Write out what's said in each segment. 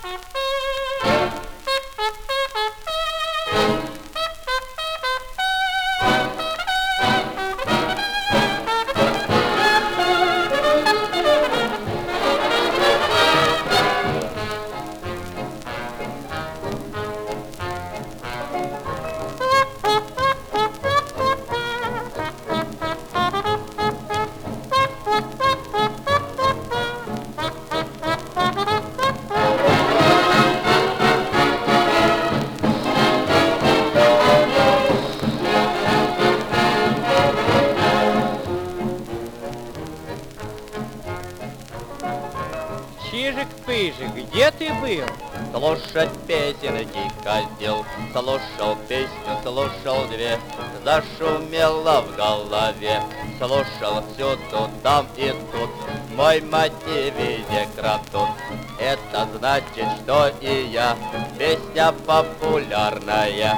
Чижик-пыжик, где ты был? Слушать песенки ходил, слушал песню, слушал две, зашумело в голове, слушал всю тут, там и тут, мой мать не видя кратут. Это значит, что и я, песня популярная.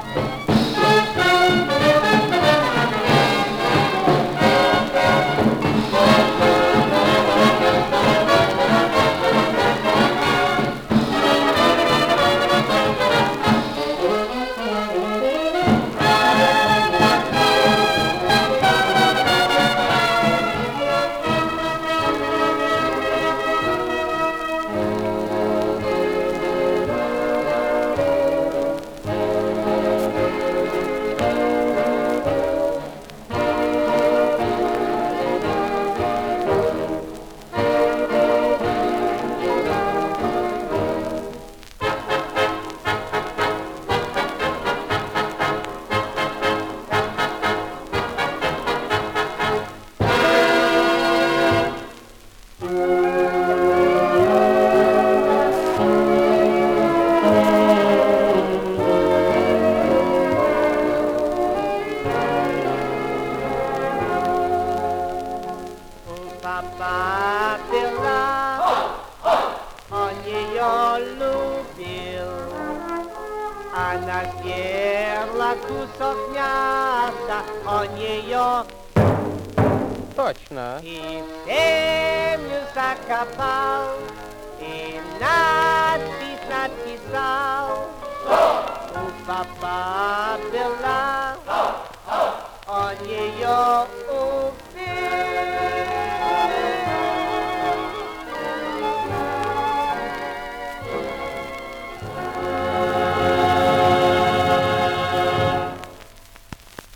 Папа пила, он ее любил. Она съела кусок мяса, он ее Точно. и в землю закопал, и надпись написал. У папа пила, он ее